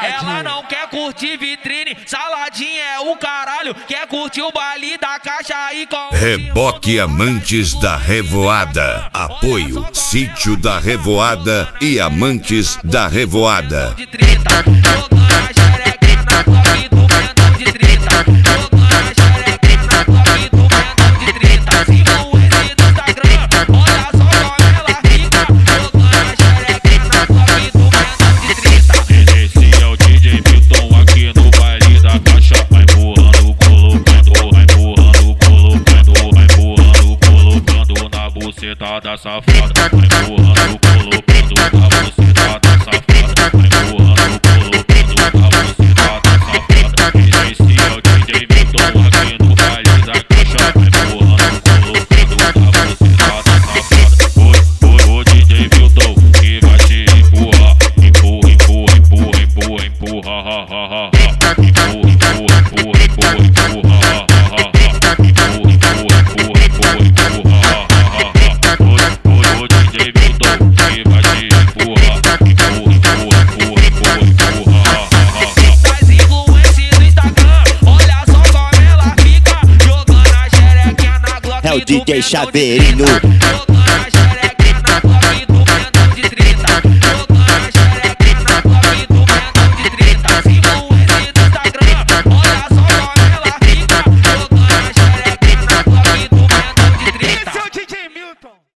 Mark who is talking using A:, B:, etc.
A: Ela não quer curtir vitrine, saladinha é o caralho. Quer curtir o baile da caixa e com
B: Reboque Amantes da Revoada. Apoio Sítio da Revoada e Amantes da Revoada.
A: de 30, jogando a xerequinha na top do pentão de 30. Jogando a xerequinha na top do pentão de 30. Influência do Instagram, olha só como ela fica. Jogando a xerequinha na top do pentão de 30.
C: Esse é o DJ Milton aqui no baile da caixa. Vai empurrando, colocando, vai empurrando, colocando, vai empurrando, colocando na buceta da safada. Vai empurrando, colocando na buceta da safada. Vai empurrando, colocando na buceta da safada. Esse é o DJ Milton aqui no baile da caixa. Vai empurrando, colocando na buceta da safada. O DJ Milton que vai te empurrar. Empurra, empurra, empurra, empurra, empurra, ha, ha, ha, ha. Empurra, empurra, empurra, empurra, empurra, ha, ha, ha, ha. Empurra, empurra, empurra, empurra, empurra, ha, ha, ha, ha. O DJ Milton que vai te empurrar. Empurra, empurra, empurra, empurra, empurra, ha, ha, ha, ha.
A: Das influências do Instagram, olha só como ela fica. Jogando a xerequinha na Glock
D: É o
A: do
D: DJ
A: pentão de
D: Chaveirinho.
A: 30.